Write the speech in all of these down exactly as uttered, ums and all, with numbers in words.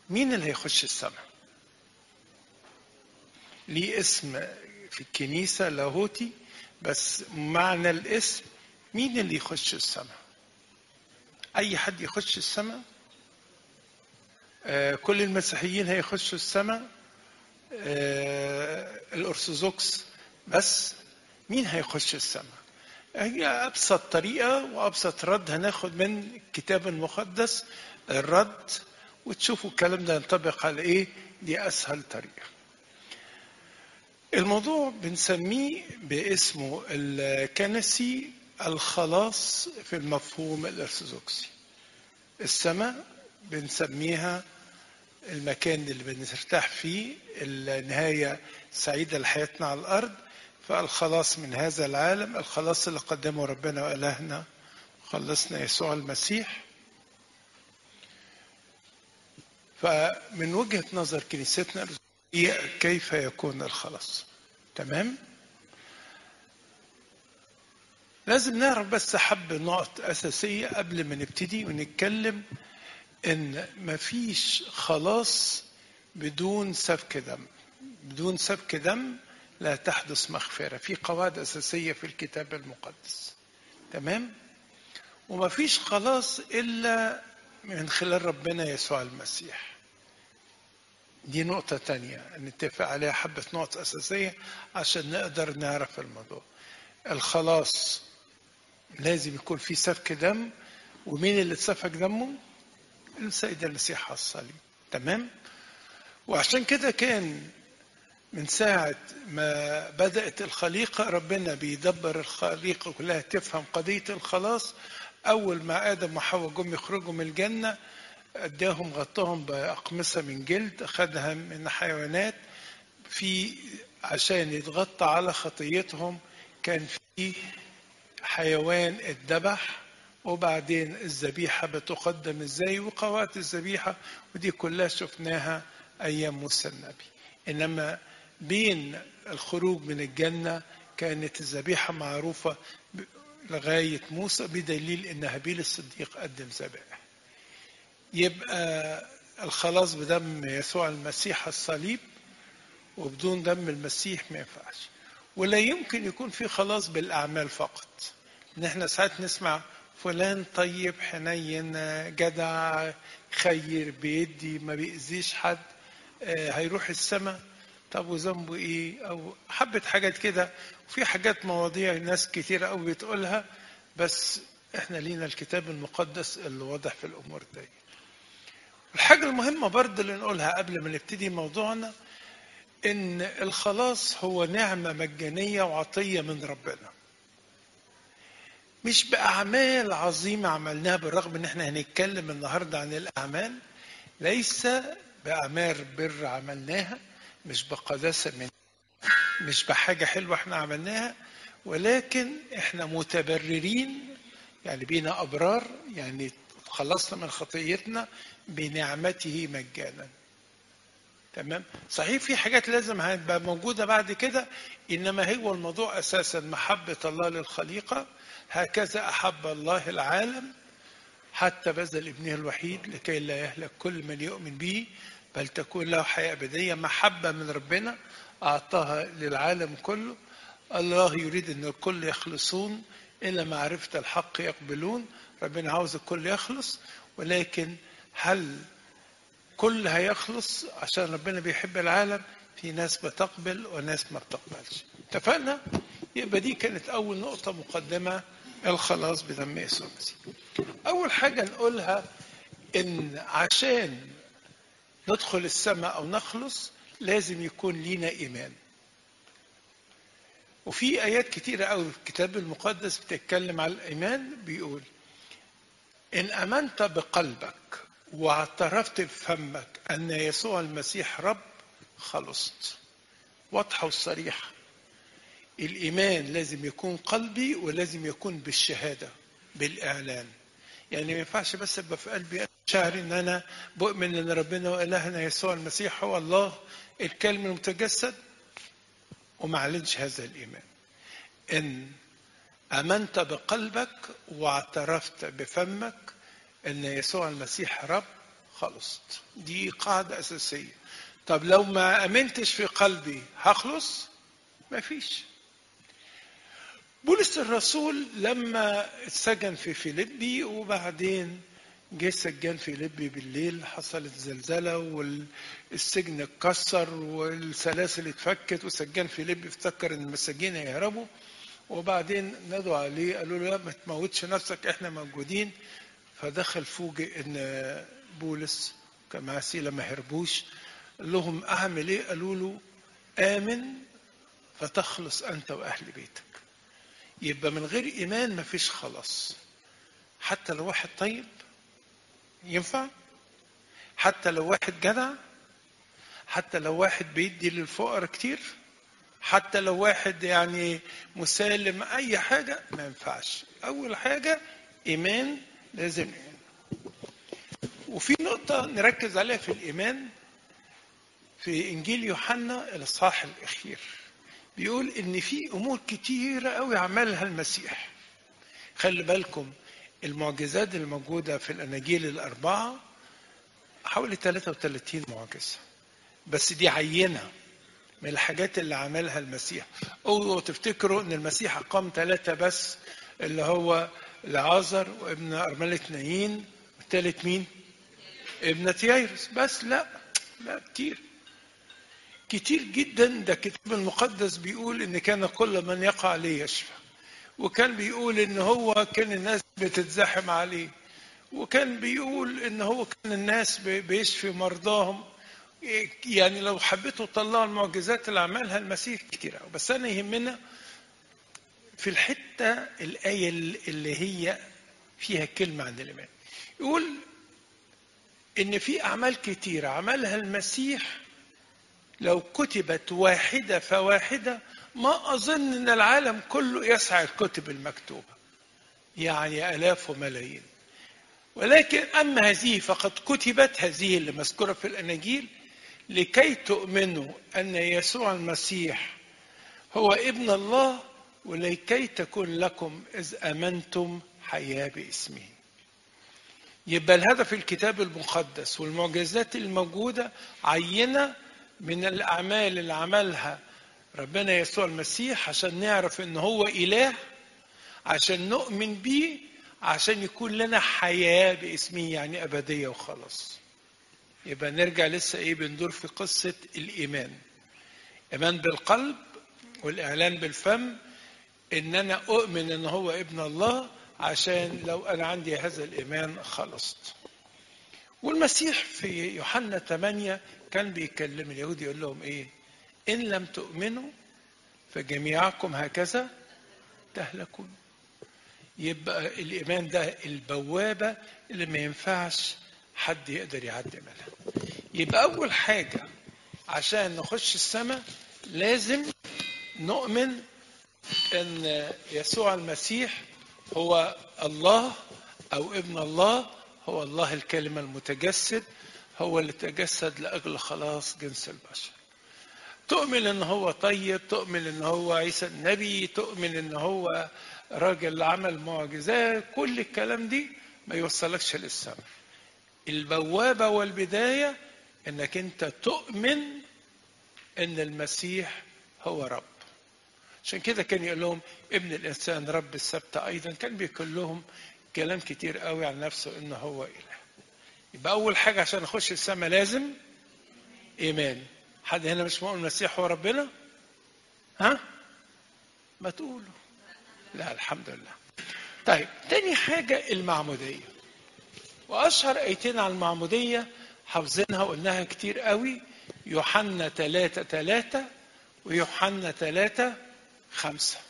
مين اللي هيخش السماء؟ ليه اسم في الكنيسة لاهوتي، بس معنى الاسم مين اللي يخش السماء؟ أي حد يخش السماء؟ آه كل المسيحيين هيخشوا السماء؟ آه الأرثوذكس بس؟ مين هيخش السماء؟ هي أبسط طريقة وأبسط رد هناخد من الكتاب المقدس الرد، وتشوفوا الكلام ده ينطبق على إيه. دي أسهل طريقة. الموضوع بنسميه باسمه الكنسي الخلاص في المفهوم الأرثوذكسي. السماء بنسميها المكان اللي بنرتاح فيه، النهاية سعيدة لحياتنا على الأرض، فالخلاص من هذا العالم، الخلاص اللي قدمه ربنا وإلهنا خلصنا يسوع المسيح. فمن وجهة نظر كنيستنا كيف يكون الخلاص؟ تمام؟ لازم نعرف بس حب نقط أساسية قبل ما نبتدي ونتكلم، إن مفيش خلاص بدون سفك دم. بدون سفك دم لا تحدث مغفرة. في قواعد أساسية في الكتاب المقدس. تمام؟ ومفيش خلاص إلا من خلال ربنا يسوع المسيح. دي نقطة تانية نتفق عليها، حبة نقط أساسية عشان نقدر نعرف الموضوع. الخلاص لازم يكون في سفك دم، ومين اللي سفك دمه؟ السيد المسيح على الصليب. تمام؟ وعشان كده كان من ساعة ما بدأت الخليقة ربنا بيدبر الخليقة كلها تفهم قضية الخلاص. أول ما آدم وحواء جم يخرجوا من الجنة أداهم غطاهم بأقمصة من جلد أخذها من حيوانات في عشان يتغطى على خطيتهم. كان في حيوان اتذبح، وبعدين الذبيحة بتقدم ازاي وقواعد الذبيحة، ودي كلها شفناها أيام موسى النبي. إنما بين الخروج من الجنة كانت الذبيحة معروفة لغاية موسى، بدليل إن هابيل الصديق قدم ذبائح. يبقى الخلاص بدم يسوع المسيح الصليب، وبدون دم المسيح ما ينفعش. ولا يمكن يكون في خلاص بالأعمال فقط. إن احنا ساعات نسمع فلان طيب حنين جدع خير بيدي ما بيأذيش حد هيروح السماء. طب وذنبه ايه؟ او حبة حاجات كده. وفي حاجات مواضيع ناس كتيرة قوي بتقولها، بس احنا لينا الكتاب المقدس اللي واضح في الامور دي. الحاجة المهمة برضه اللي نقولها قبل ما نبتدي موضوعنا، ان الخلاص هو نعمة مجانية وعطية من ربنا، مش بأعمال عظيمة عملناها، بالرغم ان احنا هنتكلم النهاردة عن الأعمال. ليس بأعمال بر عملناها، مش بقداسة من، مش بحاجة حلوة احنا عملناها، ولكن احنا متبررين، يعني بينا أبرار، يعني خلصنا من خطيتنا بنعمته مجانا. تمام؟ صحيح في حاجات لازم هتبقى موجودة بعد كده، إنما هو الموضوع أساسا محبة الله للخليقة. هكذا أحب الله العالم حتى بذل ابنه الوحيد لكي لا يهلك كل من يؤمن به بل تكون له حياة أبدية. محبة من ربنا أعطاها للعالم كله. الله يريد أن الكل يخلصون إلى معرفة الحق يقبلون. ربنا عاوز الكل يخلص، ولكن هل كل هيخلص؟ عشان ربنا بيحب العالم، في ناس بتقبل وناس ما بتقبلش. اتفقنا؟ يبقى دي كانت أول نقطة مقدمة، الخلاص بدم يسوع المسيح. أول حاجة نقولها إن عشان ندخل السماء أو نخلص لازم يكون لينا إيمان. وفي آيات كتيرة قوي في الكتاب المقدس بتتكلم على الإيمان. بيقول إن آمنت بقلبك واعترفت بفمك أن يسوع المسيح رب خلصت. واضحة وصريحة. الإيمان لازم يكون قلبي، ولازم يكون بالشهادة بالإعلان. يعني ما ينفعش بس ابقى في قلبي شعر ان انا بؤمن ان ربنا والهنا يسوع المسيح هو الله الكلمة المتجسد وما اعلنش هذا الايمان. ان امنت بقلبك واعترفت بفمك ان يسوع المسيح رب خلصت. دي قاعدة أساسية. طب لو ما أمنتش في قلبي هخلص؟ ما فيش. بولس الرسول لما اتسجن في فيليبي وبعدين جه سجان فيليبي بالليل، حصلت زلزلة والسجن اتكسر والسلاسل اتفكت، وسجان فيليبي افتكر ان المساجين هيهربوا، وبعدين نادوا عليه قالوا له لا ما تموتش نفسك احنا موجودين. فدخل فوجئ ان بولس كان معاه سيلة ما هربوش. قال لهم اعمل ايه؟ قالوا له آمن فتخلص انت واهل بيتك. يبقى من غير ايمان مفيش خلاص. حتى لو واحد طيب ينفع، حتى لو واحد جدع، حتى لو واحد بيدي للفقراء كتير، حتى لو واحد يعني مسالم اي حاجه، ما ينفعش. اول حاجه ايمان، لازم إيمان. وفي نقطه نركز عليها في الايمان في انجيل يوحنا الاصحاح الاخير، بيقول ان في امور كتيره قوي عملها المسيح. خلي بالكم المعجزات الموجوده في الاناجيل الاربعه حوالي ثلاثة وثلاثين معجزه، بس دي عينه من الحاجات اللي عملها المسيح. اوعوا تفتكروا ان المسيح اقام ثلاثه بس، اللي هو لعازر وابن ارمله نايين والثالث مين؟ ابنة يايرس بس. لا لا، كتير كتير جدا. ده الكتاب المقدس بيقول ان كان كل من يقع عليه يشفى، وكان بيقول ان هو كان الناس بتتزاحم عليه، وكان بيقول ان هو كان الناس بيشفي مرضاهم. يعني لو حبيتوا تطلعوا المعجزات اللي عملها المسيح كتير قوي، بس انا يهمنا في الحته الايه اللي هي فيها كلمه عن الايمان. يقول ان في اعمال كتيره عملها المسيح لو كتبت واحده فواحده ما اظن ان العالم كله يسعى الكتب المكتوبه، يعني الاف وملايين. ولكن اما هذه فقد كتبت، هذه اللي مذكوره في الاناجيل، لكي تؤمنوا أن يسوع المسيح هو ابن الله، ولكي تكون لكم إذ آمنتم حياة باسمه. يبقى الهدف الكتاب المقدس والمعجزات الموجودة عينة من الأعمال اللي عملها ربنا يسوع المسيح عشان نعرف إن هو إله، عشان نؤمن بيه، عشان يكون لنا حياة باسمه، يعني أبدية وخلاص. يبقى نرجع لسه ايه بندور في قصة الإيمان. إيمان بالقلب والإعلان بالفم إن أنا أؤمن إن هو ابن الله، عشان لو أنا عندي هذا الإيمان خلصت. والمسيح في يوحنا ثمانية كان بيكلم اليهود يقول لهم إيه؟ إن لم تؤمنوا فجميعكم هكذا تهلكون. يبقى الإيمان ده البوابة اللي ما ينفعش حد يقدر يعدي منها. يبقى أول حاجة عشان نخش السماء لازم نؤمن أن يسوع المسيح هو الله أو ابن الله، هو الله الكلمة المتجسد، هو اللي تجسد لأجل خلاص جنس البشر. تؤمن أن هو طيب، تؤمن أن هو عيسى النبي، تؤمن أن هو راجل عمل معجزات، كل الكلام دي ما يوصلكش للسماء. البوابة والبداية انك انت تؤمن ان المسيح هو رب. عشان كده كان يقول لهم ابن الانسان رب السبت ايضا. كان بيقول لهم كلام كتير قوي عن نفسه انه هو اله. يبقى اول حاجة عشان اخش السماء لازم ايمان. حد هنا مش مؤمن المسيح هو ربنا؟ ها؟ ما تقولوا لا. الحمد لله. طيب تاني حاجة المعمودية، واشهر ايتين على المعمودية حافظينها وقلناها كتير قوي، يوحنا ثلاثة ثلاثة ويوحنا ثلاثة خمسة،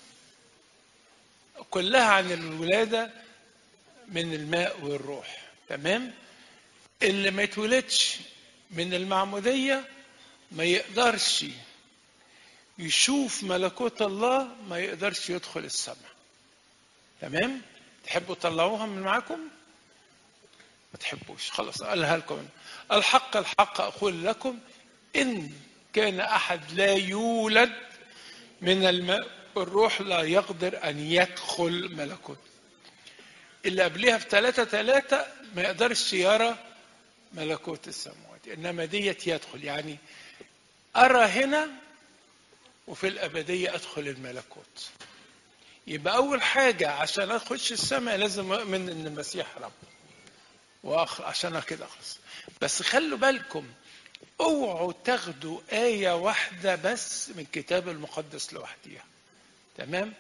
كلها عن الولادة من الماء والروح. تمام؟ اللي ما يتولدش من المعمودية ما يقدرش يشوف ملكوت الله، ما يقدرش يدخل السماء. تمام؟ تحبوا تطلعوها من معاكم؟ ما تحبوش، خلاص قالها لكم. الحق الحق أقول لكم إن كان أحد لا يولد من الماء والروح لا يقدر أن يدخل ملكوت. اللي قبلها في ثلاثة ثلاثة ما يقدرش يرى ملكوت السماوات، إنما ديت يدخل، يعني أرى هنا وفي الأبدية أدخل الملكوت. يبقى أول حاجة عشان أخش السماء لازم أؤمن إن المسيح رب، وأخ عشان كده أخلص. بس خلوا بالكم اوعوا تاخدوا آية واحدة بس من الكتاب المقدس لوحديها. تمام؟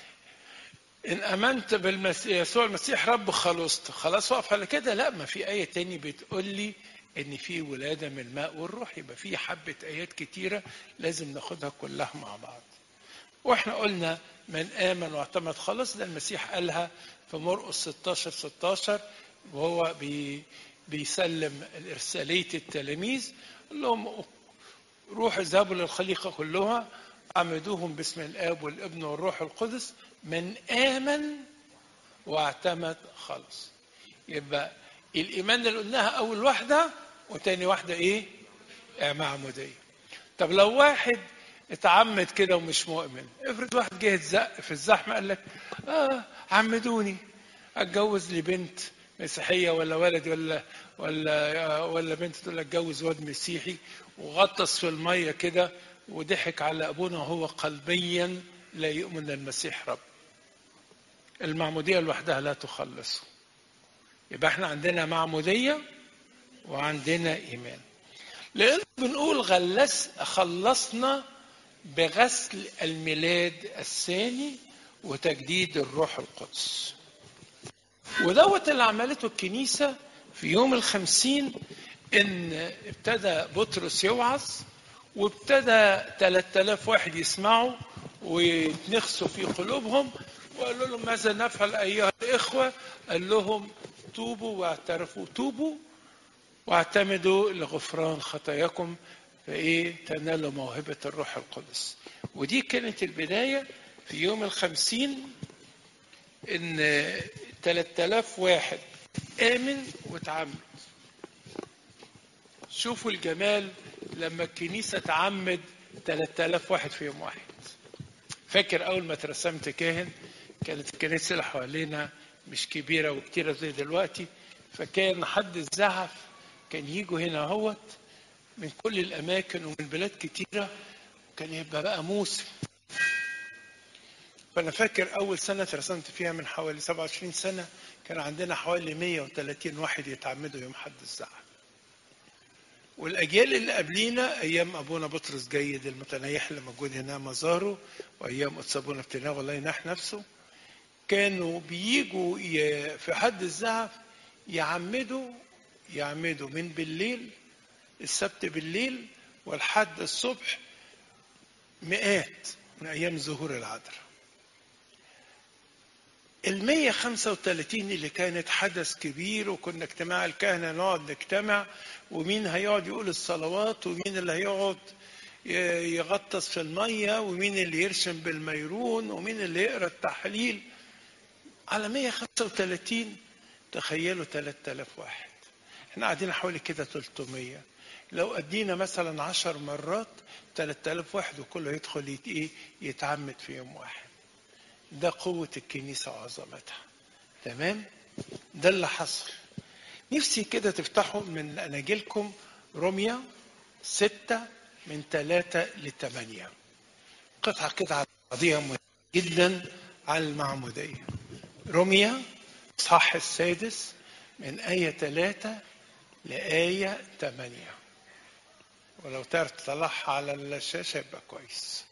إن آمنت بالمسيح يسوع المسيح رب خلصت، خلاص واقف على كده؟ لا، ما في آية تاني بتقول لي إن في ولادة من الماء والروح. يبقى في حبة آيات كتيرة لازم ناخدها كلها مع بعض. واحنا قلنا من آمن واعتمد خلص، ده المسيح قالها في مرقس ستاشر ستاشر وهو بي بيسلم الإرسالية التلاميذ، قال لهم روحوا اذهبوا للخليقة كلها عمدوهم باسم الآب والابن والروح القدس، من آمن واعتمد خلص. يبقى الإيمان اللي قلناها أول واحدة، وتاني واحدة إيه؟ معمودية. طب لو واحد اتعمد كده ومش مؤمن، افرض واحد جه اتزق في الزحمة قال لك آه عمدوني اتجوز لي بنت مسيحية، ولا ولد ولا ولا ولا بنت تقول لك اتجوز واد مسيحي، وغطس في المية كده وضحك على أبونا وهو قلبيا لا يؤمن المسيح رب. المعمودية لوحدها لا تخلصه. يبقى احنا عندنا معمودية وعندنا إيمان. لأن بنقول غلس خلصنا بغسل الميلاد الثاني وتجديد الروح القدس. ودوت اللي عملته الكنيسة في يوم الخمسين، إن ابتدى بطرس يوعظ وابتدى ثلاثة آلاف واحد يسمعوا ويتنخسوا في قلوبهم، وقالوا لهم ماذا نفعل أيها الإخوة؟ قال لهم توبوا واعترفوا، توبوا واعتمدوا لغفران خطاياكم فإيه تنالوا موهبة الروح القدس. ودي كانت البداية في يوم الخمسين، إن ثلاثة آلاف واحد آمن وتعمد. شوفوا الجمال لما الكنيسة تعمد ثلاثة آلاف واحد في يوم واحد. فاكر أول ما ترسمت كاهن كانت الكنيسة اللي حوالينا مش كبيرة وكتيرة زي دلوقتي، فكان حد الزعف كان يجوا هنا هوت من كل الأماكن ومن بلاد كتيرة، كان يبقى بقى موسم. فأنا فاكر أول سنة رسمت فيها من حوالي سبعة وعشرين سنة كان عندنا حوالي مية وثلاثين واحد يتعمدوا يوم حد الزعف. والأجيال اللي قبلينا أيام أبونا بطرس جيد المتنيح اللي موجود هنا مزاره، وأيام قدس أبونا ابتناغ الله ينح نفسه، كانوا بيجوا في حد الزعف يعمدوا يعمدوا من بالليل السبت بالليل والحد الصبح، مئات من أيام ظهور العذراء. المية خمسة وثلاثين اللي كانت حدث كبير، وكنا اجتماع الكهنة نقعد نجتمع، ومين هيقعد يقول الصلوات، ومين اللي هيقعد يغطس في المية، ومين اللي يرسم بالميرون، ومين اللي يقرأ التحليل. على مية خمسة وثلاثين تخيلوا ثلاثة آلاف واحد، احنا قاعدين حوالي كده ثلاثمية. لو أدينا مثلا عشر مرات ثلاثة آلاف واحد وكله يدخل يت ايه يتعمد في يوم واحد. ده قوة الكنيسة وعظمتها. تمام؟ ده اللي حصل. نفسي كده تفتحوا من أناجيلكم روميا ستة من ثلاثة لثمانية، قطعة كده على بعضيها مهمة جدا على المعمودية. روميا صح السادس من آية ثلاثة لآية ثمانية، ولو تعرف تطلعها على الشاشة يبقى كويس.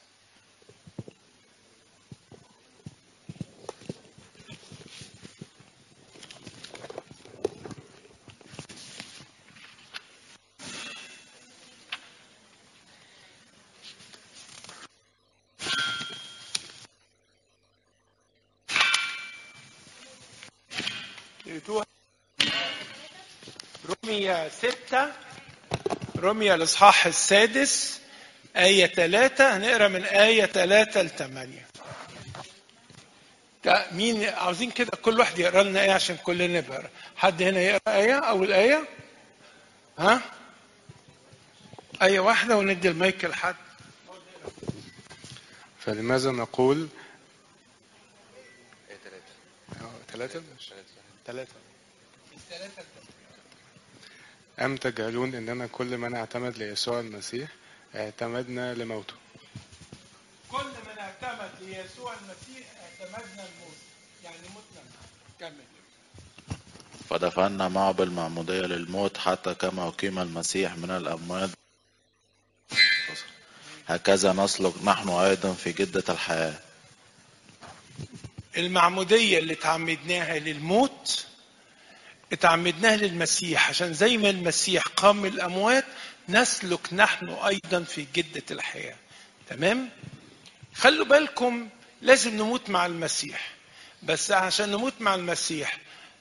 روميا ستة، روميا الإصحاح السادس آية ثلاثة، هنقرأ من آية ثلاثة لثمانية. مين عاوزين كده كل واحد يقرأ لنا آية عشان كلنا نقرأ؟ حد هنا يقرأ آية أو الآية؟ ها؟ آية واحدة وندي المايك لحد. فلماذا نقول ثلاثة ثلاثة ثلاثة أم تجهلون أننا كل من اعتمد ليسوع المسيح اعتمدنا لموته. كل من اعتمد ليسوع المسيح اعتمدنا الموت، يعني متنا معه. كمل. فدفعنا معه بالمعمودية للموت حتى كما أقيم المسيح من الأموات هكذا نسلك نحن أيضا في جدة الحياة. المعمودية اللي تعمدناها للموت اتعمدناها للمسيح، عشان زي ما المسيح قام من الأموات نسلك نحن أيضا في جدة الحياة. تمام؟ خلوا بالكم لازم نموت مع المسيح، بس عشان نموت مع المسيح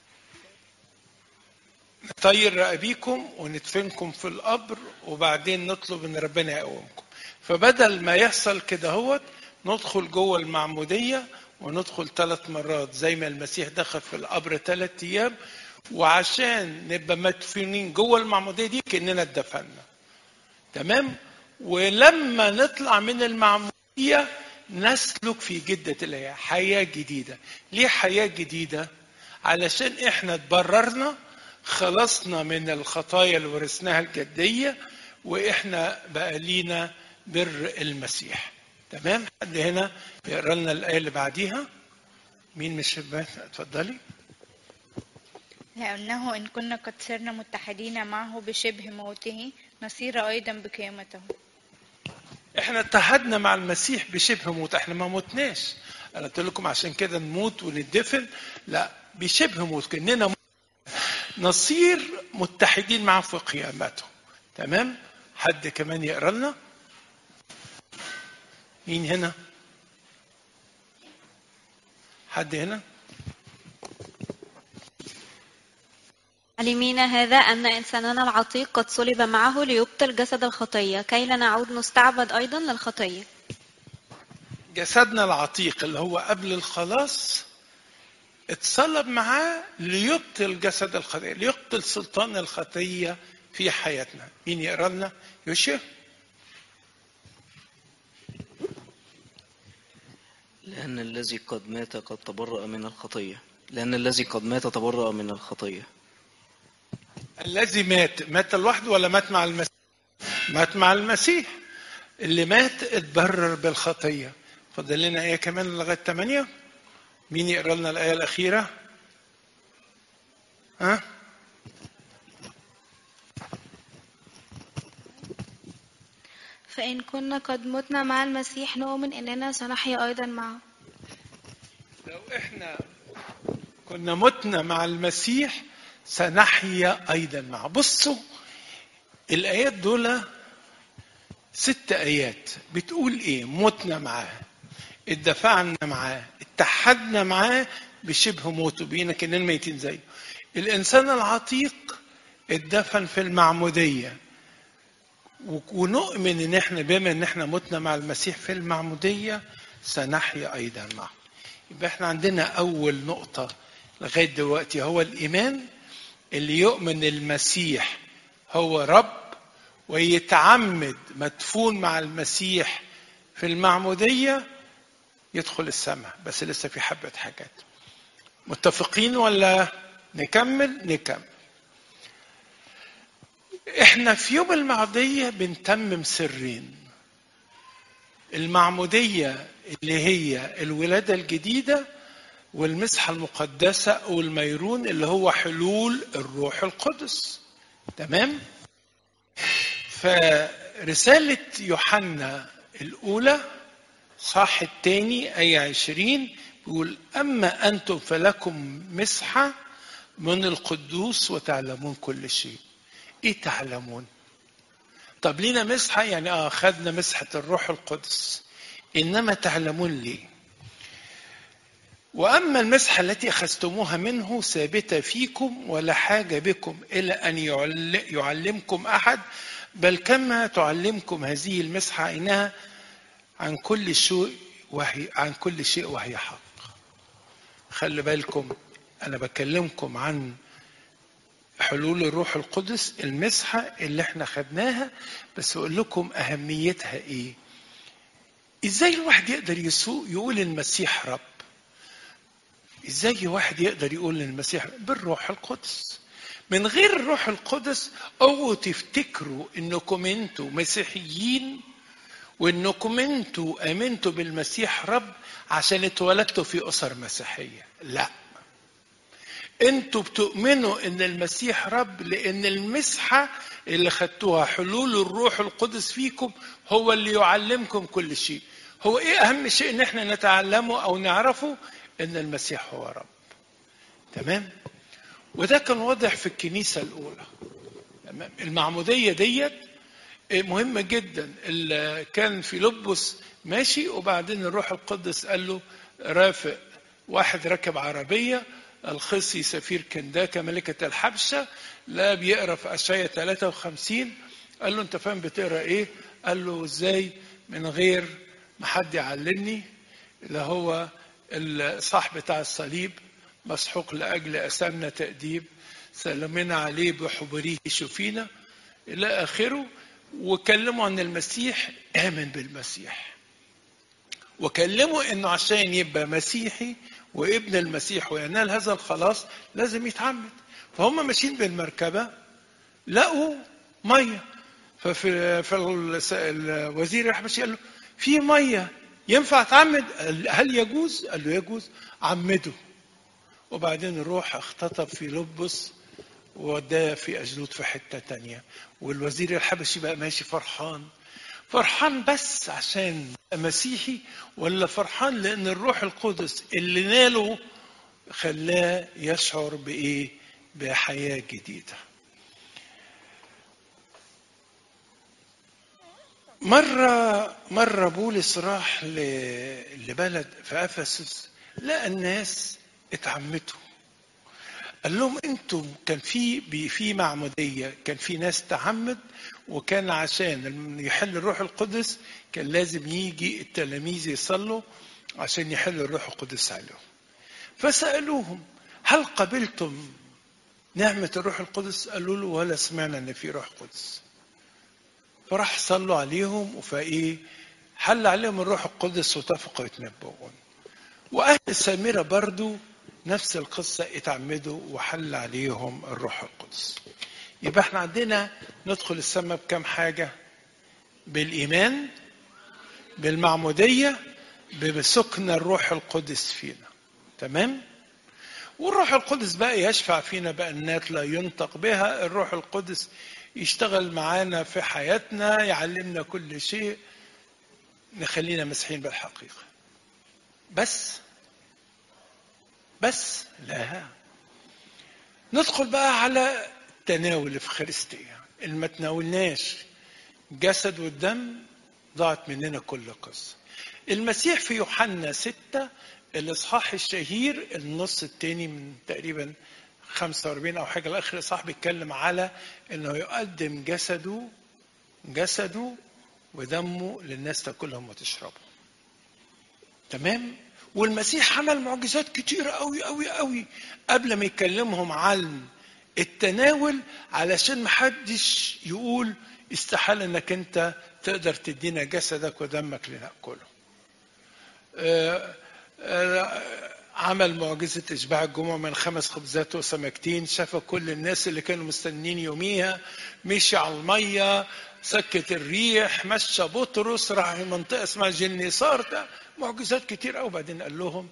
نطير رقابيكم وندفنكم في القبر وبعدين نطلب ان ربنا يقومكم. فبدل ما يحصل كده هوت ندخل جوه المعمودية وندخل ثلاث مرات زي ما المسيح دخل في القبر ثلاث ايام، وعشان نبقى مدفونين جوه المعمودية دي كأننا اتدفنا. تمام؟ ولما نطلع من المعمودية نسلك في جدة الحياة، حياة جديدة. ليه حياة جديدة؟ علشان احنا اتبررنا، خلصنا من الخطايا اللي ورثناها الجدية، واحنا بقى لينا بر المسيح. تمام؟ حد هنا يقرا لنا الآية اللي بعديها؟ مين مش شباب؟ اتفضلي. لأنه إن كنا قد صرنا متحدين معه بشبه موته نصير أيضا بقيامته. احنا اتحدنا مع المسيح بشبه موت، احنا ما موتناش. انا قلت لكم عشان كده نموت وندفن، لا، بشبه موت، كأننا نصير متحدين معه في قيامته. تمام؟ حد كمان يقرا لنا؟ مين هنا؟ حد هنا؟ علمين هذا أن إنساننا العتيق قد صلب معه ليبطل جسد الخطية كي لا نعود نستعبد أيضا للخطية. جسدنا العتيق اللي هو قبل الخلاص اتصلب معاه ليبطل جسد الخطية، ليبطل سلطان الخطية في حياتنا. مين يقرأ لنا؟ يوشع. لأن الذي قد مات قد تبرأ من الخطية لأن الذي قد مات تبرأ من الخطية. الذي مات مات لوحده ولا مات مع المسيح؟ مات مع المسيح. اللي مات اتبرر بالخطية. فضل لنا آية كمان لغاية ثمانية. مين يقرأ لنا الآية الأخيرة؟ ها؟ فإن كنا قد متنا مع المسيح نؤمن أننا سنحيا أيضا معه. لو إحنا كنا متنا مع المسيح سنحيا أيضا معه. بصوا الآيات دول ست آيات بتقول إيه؟ متنا معاه، اتدفعنا معاه، اتحدنا معاه بشبه موته، بينا كأننا ميتين زيه. الإنسان العتيق اتدفن في المعمودية، ونؤمن ان احنا بما ان احنا متنا مع المسيح في المعمودية سنحيا ايضا معه. يبقى احنا عندنا اول نقطة لغاية دلوقتي هو الايمان، اللي يؤمن المسيح هو رب ويتعمد مدفون مع المسيح في المعمودية يدخل السماء. بس لسه في حبة حاجات. متفقين ولا نكمل؟ نكمل. احنا في يوم المعمودية بنتمم سرين. المعمودية اللي هي الولادة الجديدة، والمسحة المقدسة والميرون اللي هو حلول الروح القدس. تمام؟ فرسالة يوحنا الأولى صح الثاني آية عشرين بيقول أما أنتم فلكم مسحة من القدوس وتعلمون كل شيء. ايه تعلمون؟ طب لينا مسحة يعني اه خدنا مسحة الروح القدس، انما تعلمون ليه؟ واما المسحة التي اخذتموها منه ثابتة فيكم ولا حاجة بكم الى ان يعلمكم احد، بل كما تعلمكم هذه المسحة انها عن كل شيء وهي عن كل شيء وهي حق. خلي بالكم انا بكلمكم عن حلول الروح القدس، المسحة اللي احنا خدناها، بس اقول لكم اهميتها ايه. ازاي الواحد يقدر يسوق يقول المسيح رب؟ ازاي واحد يقدر يقول للمسيح؟ بالروح القدس. من غير الروح القدس اوعوا تفتكروا انكم انتوا مسيحيين وانكم انتوا امنتوا بالمسيح رب عشان اتولدتوا في اسر مسيحيه. لا، انتوا بتؤمنوا ان المسيح رب لان المسحه اللي خدتوها حلول الروح القدس فيكم هو اللي يعلمكم كل شيء. هو ايه اهم شيء ان احنا نتعلمه او نعرفه؟ ان المسيح هو رب. تمام؟ وده كان واضح في الكنيسه الاولى. تمام؟ المعموديه ديت مهمه جدا. اللي كان فيلبس ماشي وبعدين الروح القدس قال له رافق واحد ركب عربيه الخصي سفير كنداكا ملكة الحبشة لا بيقرأ في أشعياء ثلاثة وخمسين. قال له أنت فاهم بتقرأ إيه؟ قال له إزاي من غير ما حد يعلمني؟ اللي هو الصح بتاع الصليب مسحوق لأجل أسامنا تأديب سلمنا عليه بحبريه شفينا إلى آخره. وكلموا عن المسيح، آمن بالمسيح وكلموا إنه عشان يبقى مسيحي وابن المسيح وينال هذا الخلاص لازم يتعمد. فهم ماشيين بالمركبة لقوا مية، ففي في الوزير الحبشي قال له في مية ينفع تعمد؟ هل يجوز؟ قال له يجوز، عمده. وبعدين الروح اختطف في لبس ووداه في أجلود في حتة تانية. والوزير الحبشي بقى ماشي فرحان فرحان بس عشان مسيحي، ولا فرحان لأن الروح القدس اللي ناله خلاه يشعر بإيه؟ بحياة جديدة. مرة مرة بولس راح لبلد في أفسس لقى الناس اتعمتوا. قال لهم انتم كان في في معمودية، كان في ناس تعمد، وكان عشان يحل الروح القدس كان لازم يجي التلاميذ يصلوا عشان يحل الروح القدس عليهم. فسألوهم هل قبلتم نعمة الروح القدس؟ قالوا له ولا سمعنا ان في روح قدس. فراح صلوا عليهم وفايه حل عليهم الروح القدس وتفقوا يتنبؤون. واهل سامرة برضو نفس القصة اتعمدوا وحل عليهم الروح القدس. يبقى احنا عندنا ندخل السماء بكم حاجة؟ بالإيمان، بالمعمودية، بسكن الروح القدس فينا. تمام؟ والروح القدس بقى يشفع فينا بأنات لا ينطق بها. الروح القدس يشتغل معانا في حياتنا، يعلمنا كل شيء، نخلينا مسيحيين بالحقيقة. بس بس لا، ندخل بقى على التناول الإفخارستية. اللي ما تناولناش جسد والدم ضاعت مننا كل قصة. المسيح في يوحنا ستة الإصحاح الشهير النص الثاني من تقريبا خمسة وأربعين أو حاجة الآخر الإصحاح بيتكلم على إنه يقدم جسده جسده ودمه للناس تاكلهم وتشربهم. تمام؟ والمسيح عمل معجزات كتيرة قوي قوي قوي قبل ما يكلمهم عن التناول علشان محدش يقول استحال انك انت تقدر تدينا جسدك ودمك لنأكله. آآ آآ عمل معجزة إشباع الجمعة من خمس خبزات وسمكتين، شفى كل الناس اللي كانوا مستنين يوميها، مشي على المية، سكت الريح، مشى بطرس، راح منطقة اسمها جنيسار. معجزات كتير قوي. بعدين قال لهم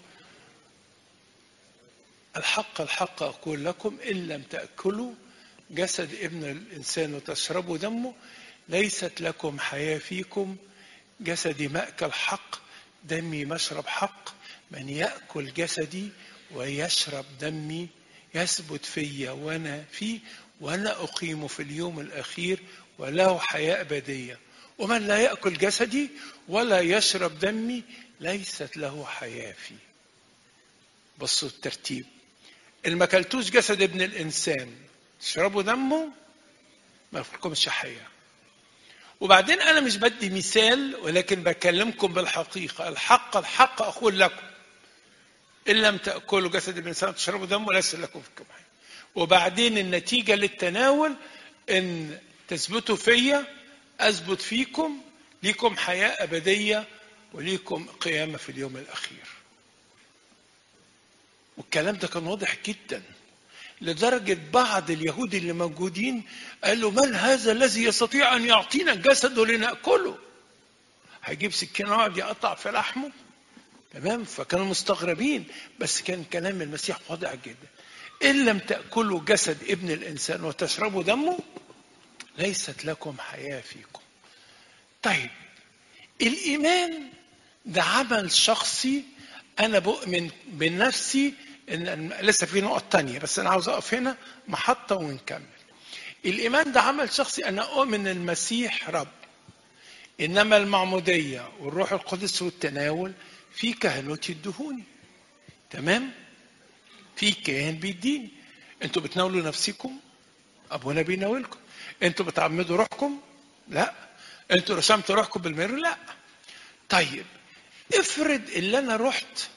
الحق الحق أقول لكم إن لم تأكلوا جسد ابن الإنسان وتشربوا دمه ليست لكم حياة فيكم. جسدي مأكل حق، دمي مشرب حق. من يأكل جسدي ويشرب دمي يثبت في وأنا فيه وأنا أقيمه في اليوم الأخير وله حياة أبدية. ومن لا يأكل جسدي ولا يشرب دمي ليست له حياة فيه. بصوا الترتيب. اللي ما كلتوش جسد ابن الإنسان تشربوا دمه ما لكمش حياة. وبعدين أنا مش بدي مثال ولكن بكلمكم بالحقيقة. الحق الحق أقول لكم إن لم تأكلوا جسد ابن الإنسان تشربوا دمه ليس لكم فيكم حياة. وبعدين النتيجة للتناول إن تثبتوا فيا أثبت فيكم، ليكم حياة أبدية وليكم قيامة في اليوم الأخير. والكلام ده كان واضح جدا. لدرجة بعض اليهود اللي موجودين قالوا من هذا الذي يستطيع أن يعطينا جسده لنأكله؟ هيجيب سكينة ويقعد يقطع في لحمه؟ تمام. فكانوا مستغربين، بس كان كلام المسيح واضح جدا: إن لم تأكلوا جسد ابن الإنسان وتشربوا دمه ليست لكم حياة فيكم. طيب الإيمان ده عمل شخصي. أنا بؤمن بنفسي إن لسه في نقط تانية، بس أنا عاوز أقف هنا محطة ونكمل. الإيمان ده عمل شخصي، أنا أؤمن المسيح رب، إنما المعمودية والروح القدس والتناول في كهنوت يدهوني. تمام؟ في كاهن بيديني. أنتوا بتناولوا نفسكم؟ أبونا بيناولكم. أنتوا بتعمدوا روحكم؟ لا. أنتوا رسمتوا روحكم بالمير؟ لا. طيب افرض اللي أنا رحت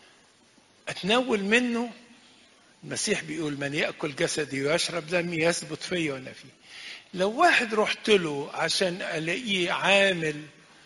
أتناول منه، المسيح بيقول من يأكل جسدي ويشرب دمي يثبت فيا وأنا فيه. لو واحد رحت له عشان ألاقيه عامل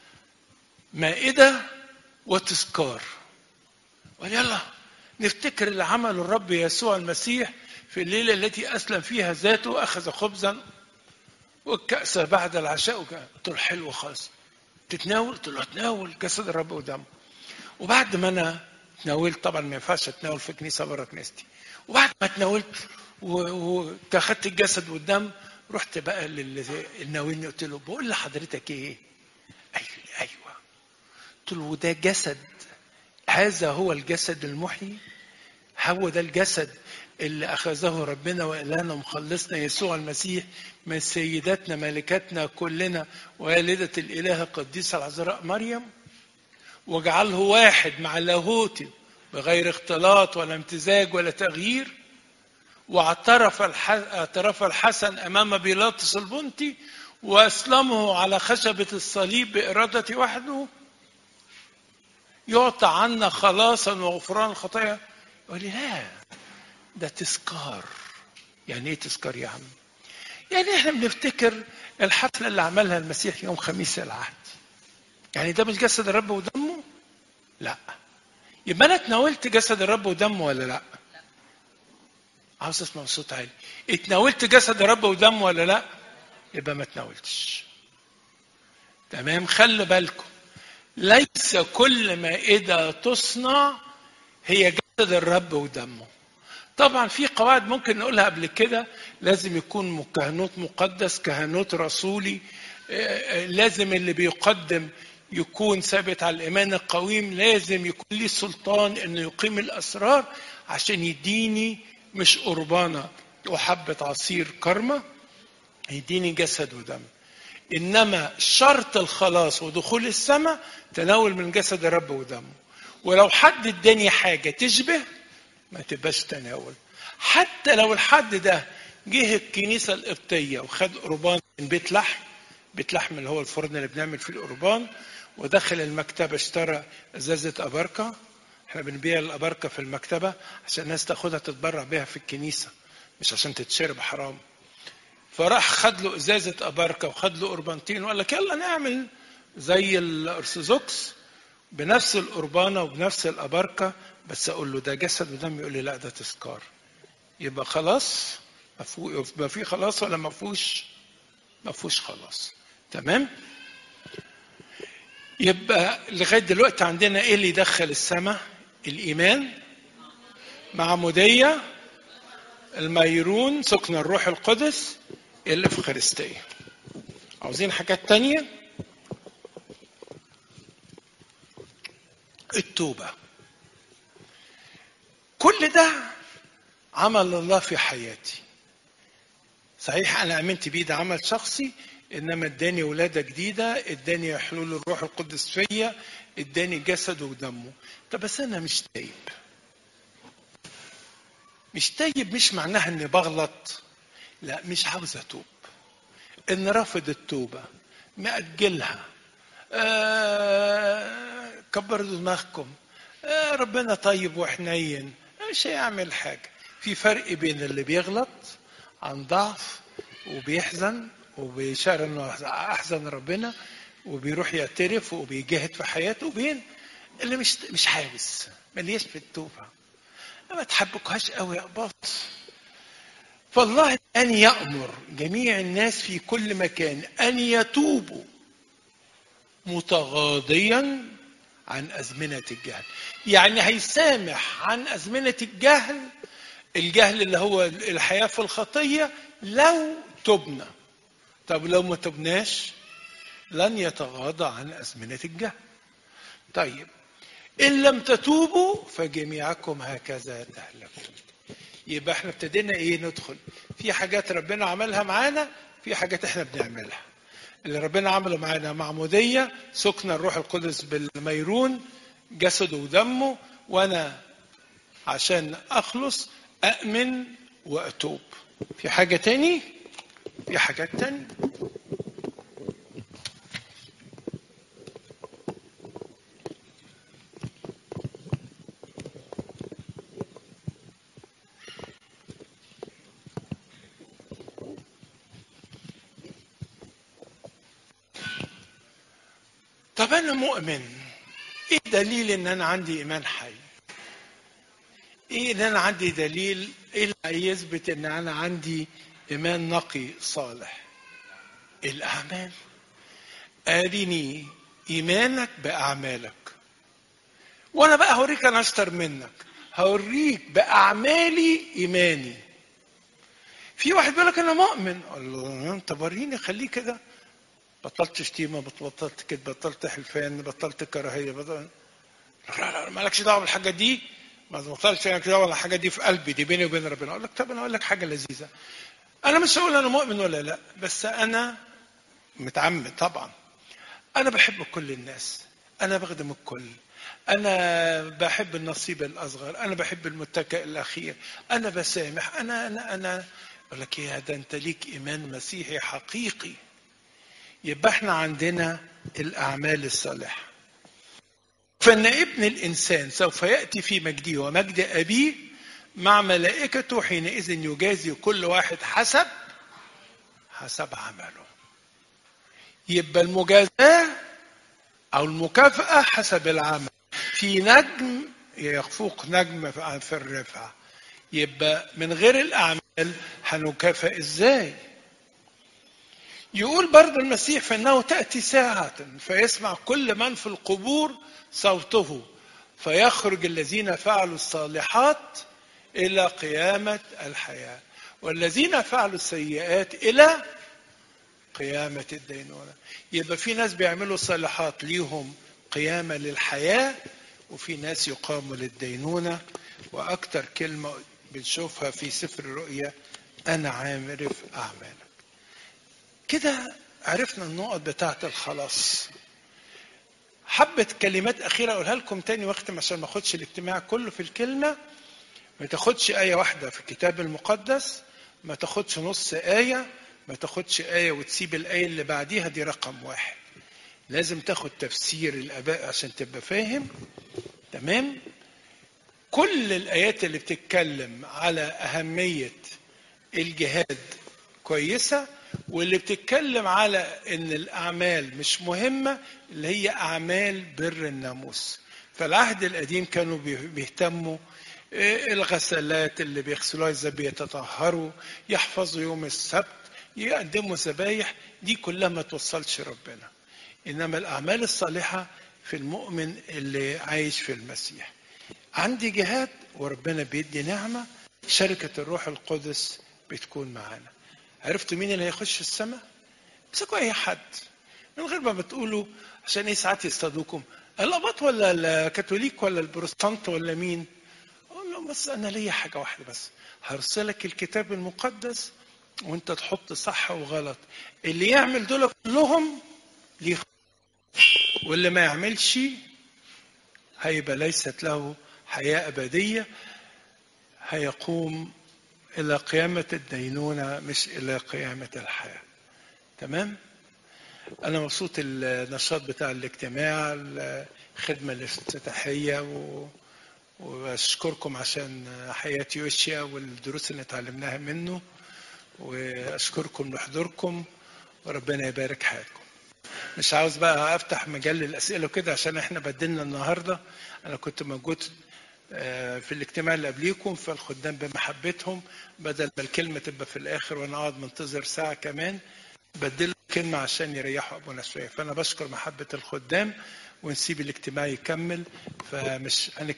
مائدة وتذكار، ويلا نفتكر اللي عمله الرب يسوع المسيح في الليلة التي أسلم فيها ذاته، أخذ خبزا والكأس بعد العشاء. قلت له حلو خالص، تتناول؟ قلت له اتناول جسد الرب ودمه. وبعد ما أنا تناولت، طبعا ما ينفعش اتناول في كنيسة بره كنيستي، وبعد ما تناولت وتاخدت الجسد والدم، رحت بقى للناولني قلت له بقول لحضرتك ايه؟ ايوه ايوه. قلت له ده جسد، هذا هو الجسد المحيي، هو ده الجسد اللي اخذه ربنا والهنا ومخلصنا يسوع المسيح من سيداتنا ملكاتنا كلنا والدة الاله القديسة العذراء مريم، وجعله واحد مع لاهوته بغير اختلاط ولا امتزاج ولا تغيير، واعترف اعترف الحسن امام بيلاطس البنطي واسلمه على خشبة الصليب بارادته وحده، يعطى عنا خلاصا وغفران الخطايا. يقول لي لا، ده تذكار. يعني ايه تذكار يا عم؟ يعني احنا بنفتكر الحفلة اللي عملها المسيح يوم خميس العهد. يعني ده مش جسد الرب ودمه؟ لا. يبقى انا اتناولت جسد الرب ودمه ولا لا؟ عاوز اسمع بصوت عالي. اتناولت جسد الرب ودمه ولا لا؟ يبقى ما اتناولتش. تمام. خلي بالكم، ليس كل مائدة تصنع هي جسد الرب ودمه. طبعا في قواعد ممكن نقولها قبل كده، لازم يكون كهنوت مقدس، كهنوت رسولي، لازم اللي بيقدم يكون ثابت على الإيمان القويم، لازم يكون ليه سلطان إنه يقيم الأسرار عشان يديني مش قربانة وحبة عصير كرمة، يديني جسد ودم. إنما شرط الخلاص ودخول السماء تناول من جسد الرب ودمه. ولو حد اداني حاجة تشبه ما تبقاش تناول. حتى لو الحد ده جه الكنيسة القبطية وخد قربان من بيت لحم، بيت لحم اللي هو الفرن اللي بنعمل فيه القربان، ودخل المكتبة اشترى ازازة أباركة. احنا بنبيع الأباركة في المكتبة عشان الناس تاخدها تتبرع بيها في الكنيسة، مش عشان تتشرب حرام. فراح خد له ازازة أباركة وخد له قربانتين وقال لك يلا نعمل زي الأرثوذكس بنفس القربانة وبنفس الأباركة، بس أقول له ده جسد ودم، يقول لي لا ده تذكار. يبقى خلاص يبقى في خلاص ولا ما فيهوش؟ ما فيهوش خلاص. تمام. يبقى لغاية دلوقتي عندنا ايه اللي يدخل السماء؟ الإيمان، معمودية، الميرون، سكن الروح القدس، الإفخارستية. عاوزين حاجات تانية؟ التوبة. كل ده عمل الله في حياتي. صحيح أنا آمنت بيه، ده عمل شخصي، إنما اداني ولادة جديدة، اداني حلول الروح القدس فيا، اداني جسد ودمه. طب بس أنا مش تايب. مش تايب مش معناها إني بغلط، لا، مش عاوز أتوب، إن رافض التوبة، مأجلها، آه كبروا دماغكم، آه ربنا طيب وحنين مش هيعمل حاجة. في فرق بين اللي بيغلط عن ضعف وبيحزن وبيشعر انه احزن ربنا وبيروح يعترف وبيجاهد في حياته، وبين اللي مش مش عاوز، مليش في التوبه. ما تحبكوهاش قوي يا باص، فالله أن يأمر جميع الناس في كل مكان أن يتوبوا متغاضيا عن أزمنة الجهل. يعني هيسامح عن أزمنة الجهل، الجهل اللي هو الحياة في الخطية، لو تبنا. طب لو ما تبناش لن يتغاضى عن أزمنة الجهل. طيب إن لم تتوبوا فجميعكم هكذا تهلكون. يبقى احنا ابتدينا ايه؟ ندخل في حاجات ربنا عملها معانا، في حاجات احنا بنعملها. اللي ربنا عمله معانا معمودية، سكن الروح القدس بالميرون جسده ودمه، وانا عشان اخلص اؤمن واتوب. في حاجة تاني؟ في حاجات تاني. طب أنا مؤمن، إيه دليل إن أنا عندي إيمان حي؟ إيه إن أنا عندي دليل؟ إيه اللي يثبت إن أنا عندي إيمان نقي صالح؟ الأعمال. أرني إيمانك بأعمالك، وأنا بقى هوريك أنا أشطر منك، هوريك بأعمالي إيماني. في واحد بيقول لك أنا مؤمن، الله أنت وريني، خليه كده. بطلت شتيمة، بطلت كده، بطلت حلفان، بطلت كراهية، بطلت... لا لا مالكش دعوة بالحاجة دي، ما بطلتش مالكش دعوة بالحاجة دي، في قلبي دي بيني وبين ربنا. أقول لك طب أنا أقول لك حاجة لذيذة، أنا مش هقول أنا مؤمن ولا لا، بس أنا متعمد طبعا. أنا بحب كل الناس، أنا بخدم الكل، أنا بحب النصيب الأصغر، أنا بحب المتكئ الأخير، أنا بسامح، أنا أنا أنا أقول لك يا ده أنت ليك إيمان مسيحي حقيقي. يبقى احنا عندنا الأعمال الصالحة. فإن ابن الإنسان سوف يأتي في مجده ومجد أبيه مع ملائكته، حينئذ يجازي كل واحد حسب حسب عمله. يبقى المجازاة أو المكافأة حسب العمل. في نجم يفوق نجم في الرفعة. يبقى من غير الأعمال هنكافئ إزاي؟ يقول برضه المسيح فإنه تأتي ساعة فيسمع كل من في القبور صوته، فيخرج الذين فعلوا الصالحات إلى قيامة الحياة، والذين فعلوا السيئات إلى قيامة الدينونة. يبقى في ناس بيعملوا صالحات ليهم قيامة للحياة، وفي ناس يقاموا للدينونة. وأكتر كلمة بنشوفها في سفر الرؤيا أنا عارف أعمالك. كده عرفنا النقط بتاعت الخلاص. حبة كلمات أخيرة أقولها لكم تاني واختم عشان ما أخدش الاجتماع كله في الكلمة. ما تاخدش آية واحدة في الكتاب المقدس، ما تاخدش نص آية، ما تاخدش آية وتسيب الآية اللي بعديها، دي رقم واحد. لازم تاخد تفسير الآباء عشان تبقى فاهم. تمام؟ كل الآيات اللي بتتكلم على أهمية الجهاد كويسة، واللي بتتكلم على ان الاعمال مش مهمة اللي هي اعمال بر الناموس. فالعهد القديم كانوا بيهتموا الغسلات اللي بيغسلوها ازاي، بيتطهروا، يحفظوا يوم السبت، يقدموا ذبايح، دي كلها ما توصلش ربنا. انما الاعمال الصالحة في المؤمن اللي عايش في المسيح. عندي جهاد وربنا بيدي نعمة، شركة الروح القدس بتكون معانا. عرفتوا مين اللي هيخش السماء؟ امسكوا اي حد من غير ما بتقولوا عشان ايه ساعات يصطادوكم، الاباط ولا الكاثوليك ولا البروتستانت ولا مين. اقول له بس انا ليا حاجه واحده بس، هرسلك الكتاب المقدس وانت تحط صح وغلط. اللي يعمل دول كلهم ليه، واللي ما يعملش هيبقى ليست له حياه ابديه، هيقوم إلى قيامة الدينونة مش إلى قيامة الحياة. تمام؟ أنا مبسوط النشاط بتاع الاجتماع، الخدمة الافتتاحية، و... وأشكركم عشان حياة يوشيا والدروس اللي اتعلمناها منه، وأشكركم لحضوركم، وربنا يبارك حياتكم. مش عاوز بقى أفتح مجال للأسئلة وكده عشان إحنا بدلنا النهاردة. أنا كنت موجود في الاجتماع اللي قبليكم، فالخدام بمحبتهم بدل ما الكلمة تبقى في الآخر وأنا قاعد منتظر ساعة كمان بدل كلمة عشان يريحوا أبونا شوية. فأنا بشكر محبة الخدام ونسيب الاجتماع يكمل. فمش